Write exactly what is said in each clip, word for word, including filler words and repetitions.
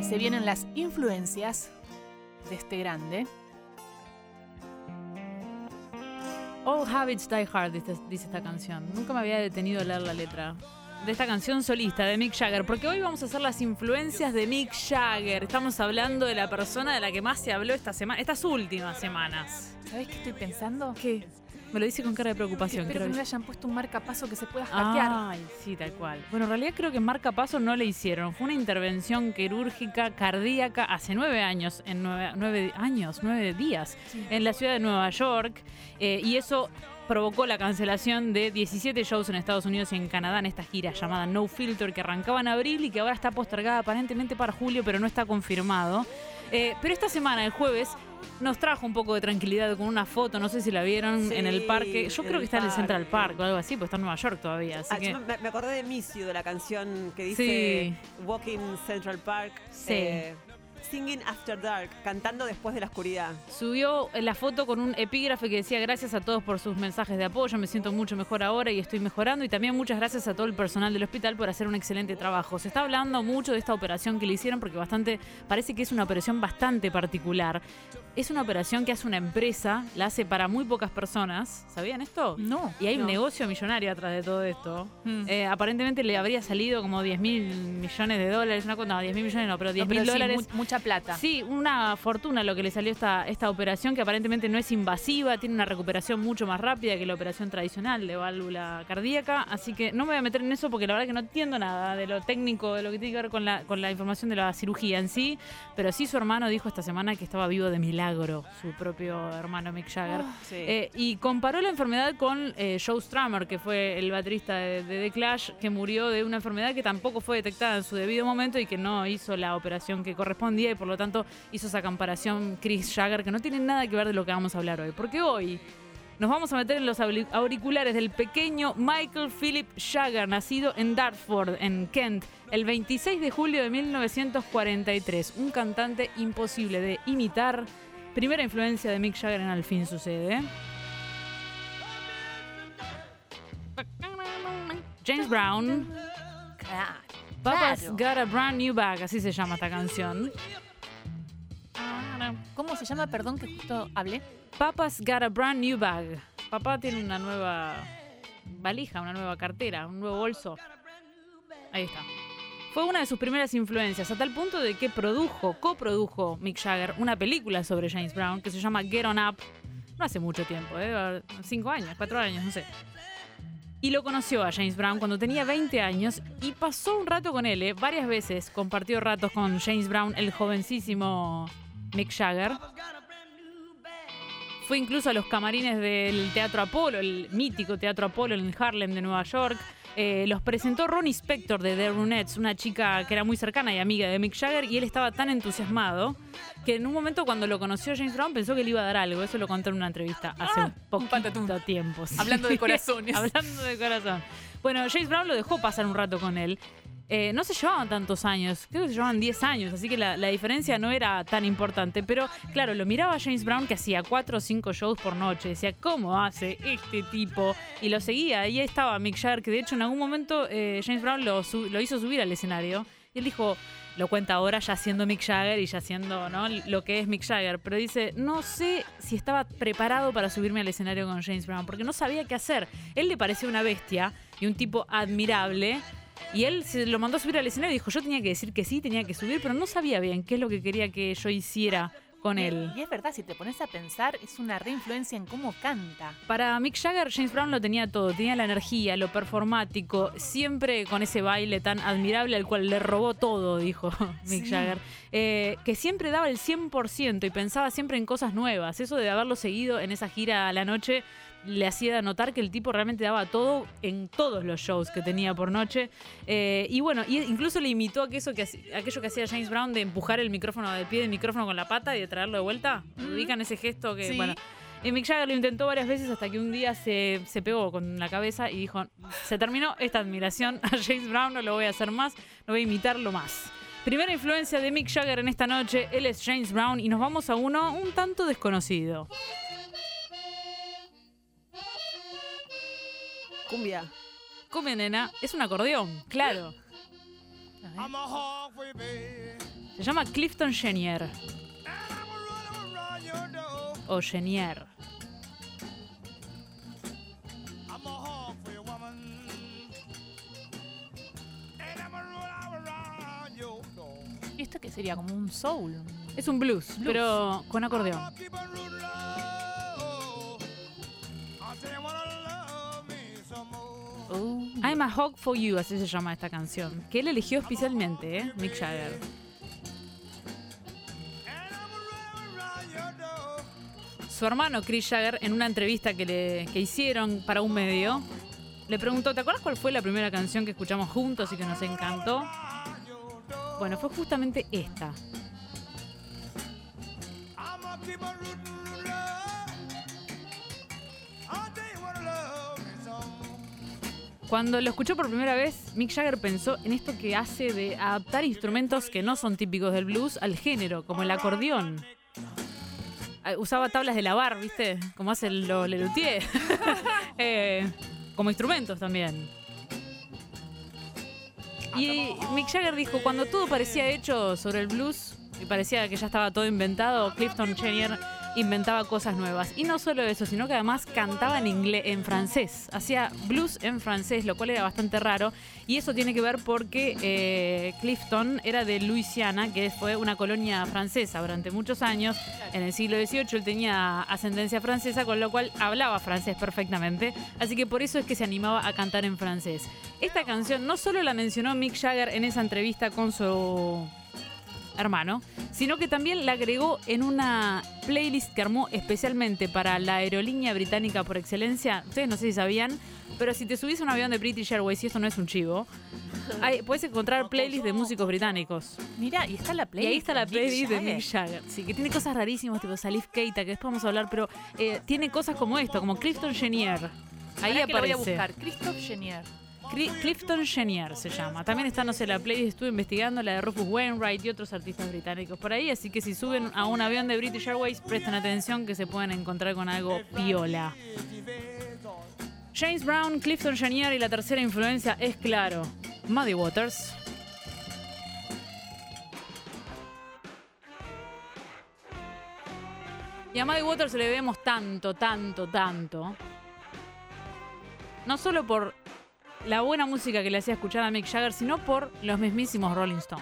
se vienen las influencias de este grande. All Habits Die Hard, dice, dice esta canción. Nunca me había detenido a leer la letra de esta canción solista de Mick Jagger, porque hoy vamos a hacer las influencias de Mick Jagger. Estamos hablando de la persona de la que más se habló esta semana, estas últimas semanas. ¿Sabés qué estoy pensando? ¿Qué? Me lo dice con cara de preocupación. Que espero creo que no que... le hayan puesto un marcapaso que se pueda hackear. Ay, sí, tal cual. Bueno, en realidad creo que marcapaso no le hicieron. Fue una intervención quirúrgica cardíaca hace nueve años, en nueve, nueve años, nueve días, Sí. en la ciudad de Nueva York. Eh, y eso provocó la cancelación de diecisiete shows en Estados Unidos y en Canadá en esta gira llamada No Filter, que arrancaba en abril y que ahora está postergada aparentemente para julio, pero no está confirmado. Eh, pero esta semana, el jueves, nos trajo un poco de tranquilidad con una foto, no sé si la vieron, Sí, en el parque. Yo en creo el que está en el parque. Central Park o algo así, pues está en Nueva York todavía. Así Ah, que... yo me, me acordé de Miss You, de la canción que dice Sí. Walking Central Park. Sí. eh, Singing After Dark, cantando después de la oscuridad. Subió la foto con un epígrafe que decía: gracias a todos por sus mensajes de apoyo, me siento mucho mejor ahora y estoy mejorando, y también muchas gracias a todo el personal del hospital por hacer un excelente trabajo. Se está hablando mucho de esta operación que le hicieron porque bastante parece que es una operación bastante particular. Es una operación que hace una empresa, la hace para muy pocas personas. ¿Sabían esto? No. Y hay un no. negocio millonario atrás de todo esto. Mm. Eh, aparentemente le habría salido como diez mil millones de dólares. Una cosa, no, diez mil millones no, pero diez No, mil pero sí, dólares. mu- mucha plata. Sí, una fortuna lo que le salió esta, esta operación, que aparentemente no es invasiva, tiene una recuperación mucho más rápida que la operación tradicional de válvula cardíaca, así que no me voy a meter en eso porque la verdad que no entiendo nada de lo técnico, de lo que tiene que ver con la, con la información de la cirugía en sí, pero sí su hermano dijo esta semana que estaba vivo de milagro, su propio hermano Mick Jagger. Sí. Eh, y comparó la enfermedad con eh, Joe Strummer, que fue el baterista de, de The Clash, que murió de una enfermedad que tampoco fue detectada en su debido momento y que no hizo la operación que correspondía, y por lo tanto hizo esa comparación Chris Jagger, que no tiene nada que ver de lo que vamos a hablar hoy. Porque hoy nos vamos a meter en los auri- auriculares del pequeño Michael Philip Jagger, nacido en Dartford, en Kent, el veintiséis de julio de mil novecientos cuarenta y tres. Un cantante imposible de imitar. Primera influencia de Mick Jagger en Al fin sucede. James Brown. Claro. Papa's Claro. Got a Brand New Bag, así se llama esta canción. ¿Cómo se llama? Perdón que justo hablé. Papa's Got a Brand New Bag. Papá tiene una nueva valija, una nueva cartera, un nuevo bolso. Ahí está. Fue una de sus primeras influencias, a tal punto de que produjo, coprodujo Mick Jagger una película sobre James Brown que se llama Get On Up. No hace mucho tiempo, ¿eh? Cinco años, cuatro años, no sé. Y lo conoció a James Brown cuando tenía veinte años y pasó un rato con él, ¿eh? Varias veces compartió ratos con James Brown, el jovencísimo Mick Jagger. Fue incluso a los camarines del Teatro Apolo, el mítico Teatro Apolo en Harlem de Nueva York. Eh, los presentó Ronnie Spector de The Ronettes, una chica que era muy cercana y amiga de Mick Jagger, y él estaba tan entusiasmado que en un momento cuando lo conoció James Brown pensó que le iba a dar algo. Eso lo contó en una entrevista hace Ah, un un poquito patatún. tiempo. sí. Hablando de corazones. Hablando de corazón. Bueno, James Brown lo dejó pasar un rato con él. Eh, no se llevaban tantos años, creo que se llevaban diez años, así que la, la diferencia no era tan importante. Pero claro, lo miraba a James Brown, que hacía cuatro o cinco shows por noche. Decía, ¿cómo hace este tipo? Y lo seguía. Y ahí estaba Mick Jagger, que de hecho en algún momento eh, James Brown lo, su- lo hizo subir al escenario. Y él dijo, lo cuenta ahora ya siendo Mick Jagger y ya siendo, ¿no?, lo que es Mick Jagger. Pero dice, no sé si estaba preparado para subirme al escenario con James Brown, porque no sabía qué hacer. Él le parecía una bestia y un tipo admirable. Y él se lo mandó a subir al escenario y dijo, yo tenía que decir que sí, tenía que subir, pero no sabía bien qué es lo que quería que yo hiciera con él. Y es verdad, si te pones a pensar, es una reinfluencia en cómo canta. Para Mick Jagger, James Brown lo tenía todo. Tenía la energía, lo performático, siempre con ese baile tan admirable al cual le robó todo, dijo Mick Sí. Jagger. Eh, que siempre daba el cien por ciento y pensaba siempre en cosas nuevas. Eso de haberlo seguido en esa gira a la noche le hacía notar que el tipo realmente daba todo en todos los shows que tenía por noche. Eh, y bueno, y incluso le imitó aquello que, haci- aquello que hacía James Brown de empujar el micrófono del pie del micrófono con la pata y de traerlo de vuelta. ¿Ubican ese gesto que, Sí. bueno... Y Mick Jagger lo intentó varias veces hasta que un día se, se pegó con la cabeza y dijo, se terminó esta admiración a James Brown, no lo voy a hacer más, no voy a imitarlo más. Primera influencia de Mick Jagger en esta noche, él es James Brown y nos vamos a uno un tanto desconocido. Cumbia. Cumbia, nena, es un acordeón, claro. A ver. I'm a halfway baby. Se llama Clifton Chenier. O Chenier. ¿Y esto qué sería? Como un soul. Es un blues, Blues. pero con acordeón. Oh. I'm a Hog for You, así se llama esta canción. Que él eligió especialmente, ¿eh? Mick Jagger. Su hermano Chris Jagger, en una entrevista que, le, que hicieron para un medio, le preguntó, ¿te acuerdas cuál fue la primera canción que escuchamos juntos y que nos encantó? Bueno, fue justamente esta. Cuando lo escuchó por primera vez, Mick Jagger pensó en esto que hace de adaptar instrumentos que no son típicos del blues al género, como el acordeón. Usaba tablas de lavar, ¿viste? Como hacen los Lelutier. eh, como instrumentos también. Y Mick Jagger dijo, cuando todo parecía hecho sobre el blues y parecía que ya estaba todo inventado, Clifton Chenier inventaba cosas nuevas. Y no solo eso, sino que además cantaba en inglés, en francés. Hacía blues en francés, lo cual era bastante raro. Y eso tiene que ver porque eh, Clifton era de Luisiana, que fue una colonia francesa durante muchos años. En el siglo dieciocho él tenía ascendencia francesa, con lo cual hablaba francés perfectamente. Así que por eso es que se animaba a cantar en francés. Esta canción no solo la mencionó Mick Jagger en esa entrevista con su hermano, sino que también la agregó en una playlist que armó especialmente para la aerolínea británica por excelencia. Ustedes no sé si sabían, pero si te subís a un avión de British Airways, y esto no es un chivo, hay, puedes encontrar playlists de músicos británicos. Mira, y está la Y playlist. ahí está la de playlist de Mick Mick Jagger. Sí, que tiene cosas rarísimas, tipo Salif Keita, que después vamos a hablar, pero eh, tiene cosas como esto, como Clifton Chenier. Ahí Pará que lo voy a aparece. buscar. Christoph Chenier. Cri- Clifton Chenier se llama. También está, no sé, la playlist, estuve investigando, la de Rufus Wainwright y otros artistas británicos por ahí, así que si suben a un avión de British Airways, presten atención que se pueden encontrar con algo piola. James Brown, Clifton Chenier y la tercera influencia es, claro, Muddy Waters. Y a Muddy Waters le debemos tanto, tanto, tanto. No solo por la buena música que le hacía escuchar a Mick Jagger, sino por los mismísimos Rolling Stones.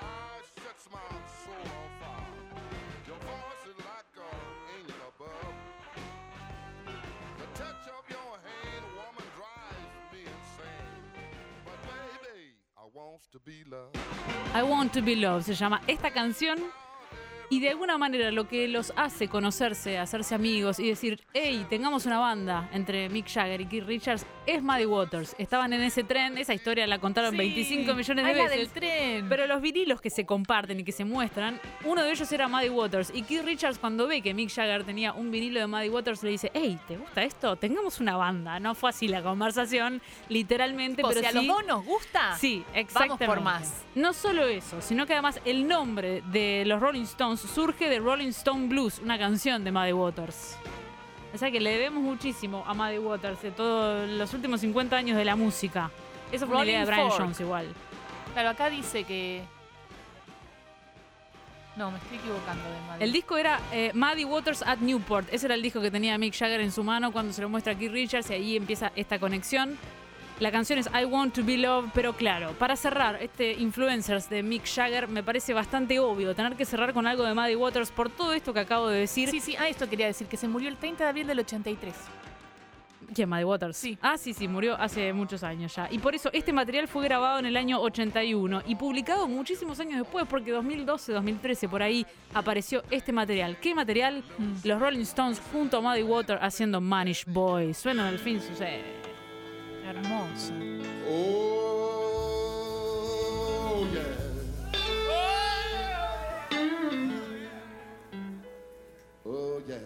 I Want to Be Loved se llama esta canción. Y de alguna manera lo que los hace conocerse, hacerse amigos y decir, hey, tengamos una banda entre Mick Jagger y Keith Richards, es Muddy Waters. Estaban en ese tren, esa historia la contaron Sí. veinticinco millones de Ah, la veces. del tren. Pero los vinilos que se comparten y que se muestran, uno de ellos era Muddy Waters. Y Keith Richards, cuando ve que Mick Jagger tenía un vinilo de Muddy Waters, le dice, hey, ¿te gusta esto? Tengamos una banda. No fue así la conversación, literalmente, O pero sea, ¿a sí. los dos nos gusta? Sí, exactamente. Vamos por más. No solo eso, sino que además el nombre de los Rolling Stones surge de Rolling Stone Blues, una canción de Muddy Waters. O sea que le debemos muchísimo a Muddy Waters de todos los últimos cincuenta años de la música. Eso fue una Rolling idea de Brian Fork. Jones igual. Claro, acá dice que... No, me estoy equivocando de Muddy. El disco era eh, Muddy Waters at Newport. Ese era el disco que tenía Mick Jagger en su mano cuando se lo muestra a Keith Richards y ahí empieza esta conexión. La canción es I Want to Be Loved, pero claro, para cerrar este Influencers de Mick Jagger me parece bastante obvio tener que cerrar con algo de Muddy Waters por todo esto que acabo de decir. Sí, sí, ah, esto quería decir, que se murió el treinta de abril del ochenta y tres. ¿Quién, Muddy Waters? Sí. Ah, sí, sí, murió hace muchos años ya. Y por eso este material fue grabado en el año ochenta y uno y publicado muchísimos años después, porque dos mil doce, dos mil trece, por ahí apareció este material. ¿Qué material? Mm. Los Rolling Stones junto a Muddy Waters haciendo Manish Boy. Suena al fin sucede. Hermoso. Oh, yeah. Oh, yeah.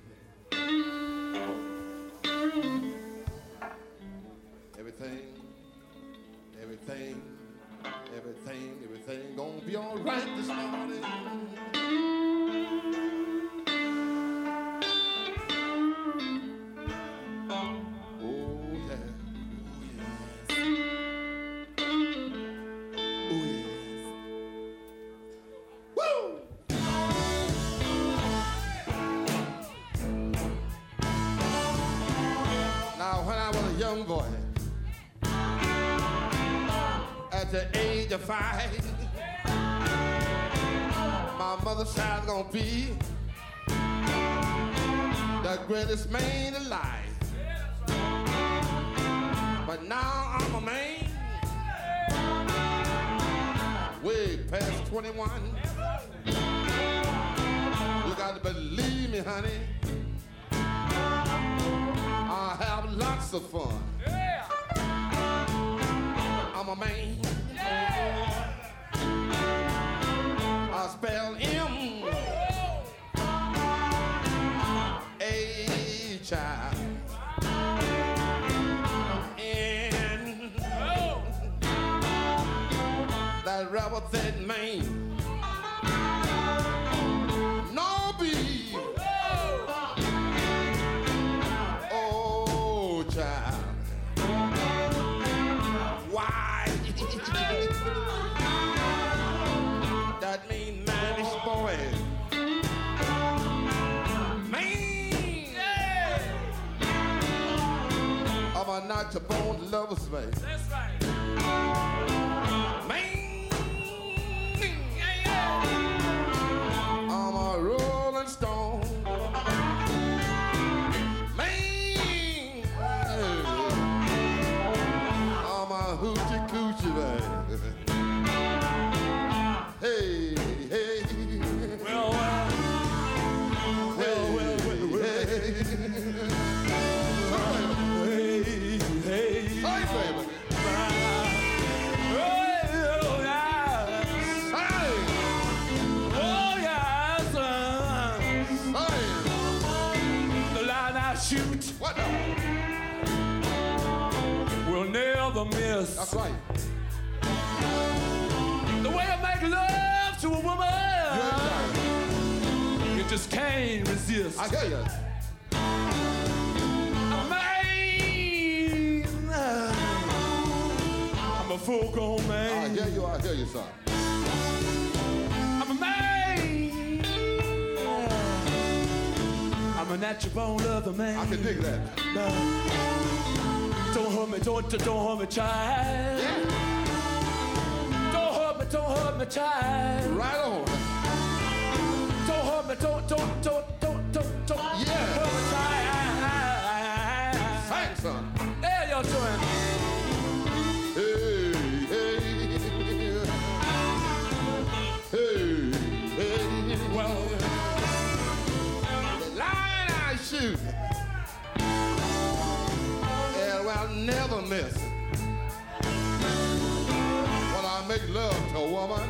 Everything, everything, everything, everything gonna be all right this morning. young boy at the age of five. My mother's side's gonna be the greatest man alive. But now I'm a man way past twenty-one. You got to believe me, honey. I have lots of fun. I'm a man. I spell M A child. And that rebel that man. No B. Oh child. Why? That mean manish boy. Man. I'm a not your bone lover's man. That's right. Man. I'm a rolling stone. Man. I'm a hoochie coochie man. Hey, hey. Well, well. Well, well, well, well. Hey, hey. Hey, baby. Oh, yeah. Hey. Oh, yeah. Hey. The line I shoot. What the? Will never miss. That's right. The way I make love to a woman, yeah, you just can't resist. I hear you. I'm a man. I'm a full-grown man. I hear you. I hear you, son. I'm a man. I'm a natural lover man. I can dig that. Don't hurt me, don't, don't hurt me, child. Yeah. Don't hurt me, child. Right on. Don't hurt me, don't, don't, don't, don't, don't, don't. Yeah. Hurt me, child. Thanks, son. There you're doing. Hey, hey, hey, hey. Well, the line I shoot, yeah, well, I'll never miss. Make love to a woman,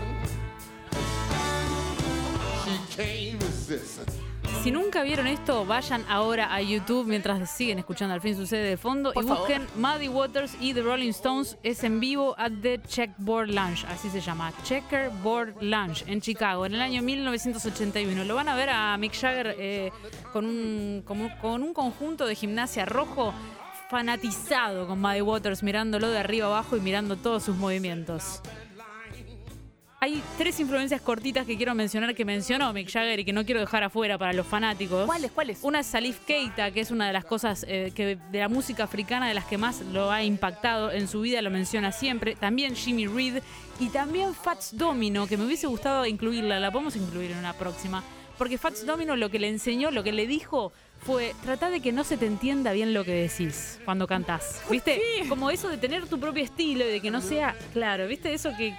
she can't resist. Si nunca vieron esto, vayan ahora a YouTube mientras siguen escuchando Al fin sucede de fondo Por y busquen favor. Muddy Waters y The Rolling Stones. Es en vivo at the Checkerboard Lounge, así se llama, Checkerboard Lounge en Chicago en el año mil novecientos ochenta y uno. Lo van a ver a Mick Jagger eh, con, un, con, un, con un conjunto de gimnasia rojo, fanatizado con Muddy Waters, mirándolo de arriba abajo y mirando todos sus movimientos. Hay tres influencias cortitas que quiero mencionar que mencionó Mick Jagger y que no quiero dejar afuera para los fanáticos. ¿Cuáles? ¿Cuáles? Una es Salif Keita, que es una de las cosas eh, que de la música africana de las que más lo ha impactado en su vida, lo menciona siempre. También Jimmy Reed y también Fats Domino, que me hubiese gustado incluirla, la podemos incluir en una próxima. Porque Fats Domino lo que le enseñó, lo que le dijo fue tratar de que no se te entienda bien lo que decís cuando cantás. ¿Viste? Sí. Como eso de tener tu propio estilo y de que no sea claro. ¿Viste? Eso que...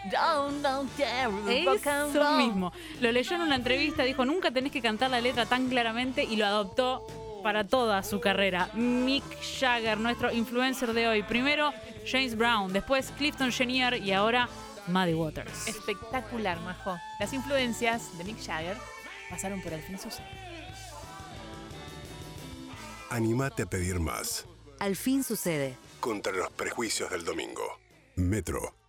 Eso mismo. Lo leyó en una entrevista, dijo, nunca tenés que cantar la letra tan claramente y lo adoptó para toda su carrera. Mick Jagger, nuestro influencer de hoy. Primero James Brown, después Clifton Chenier y ahora Muddy Waters. Espectacular, Majo. Las influencias de Mick Jagger pasaron por Al fin sucede. Anímate a pedir más. Al fin sucede. Contra los prejuicios del domingo. Metro